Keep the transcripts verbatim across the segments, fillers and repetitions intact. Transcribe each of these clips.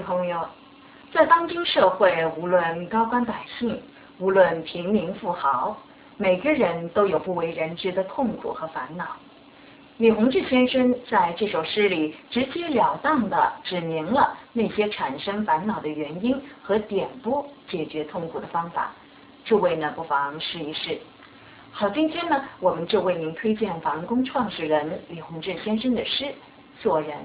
朋友，在当今社会，无论高官百姓，无论平民富豪，每个人都有不为人知的痛苦和烦恼。李洪志先生在这首诗里直截了当地指明了那些产生烦恼的原因和点拨解决痛苦的方法，诸位呢不妨试一试。好，今天呢我们就为您推荐法轮功创始人李洪志先生的诗《做人》。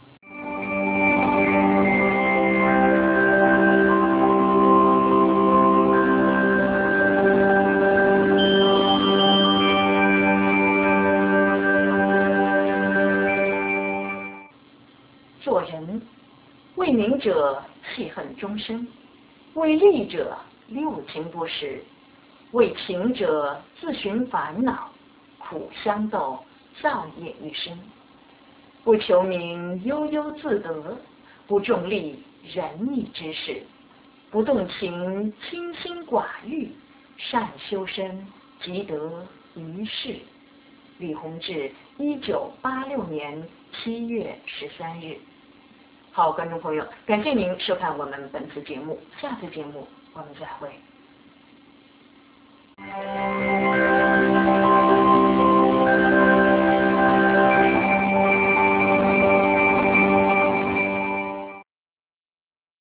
做人，为民者气恨终生，为利者六情不食，为情者自寻烦恼，苦相斗，造业一生。不求名，悠悠自得；不重利，仁义之士；不动情，清心寡欲；善修身，即得一世。李洪志，一九八六年七月十三日。好，观众朋友，感谢您收看我们本次节目，下次节目我们再会。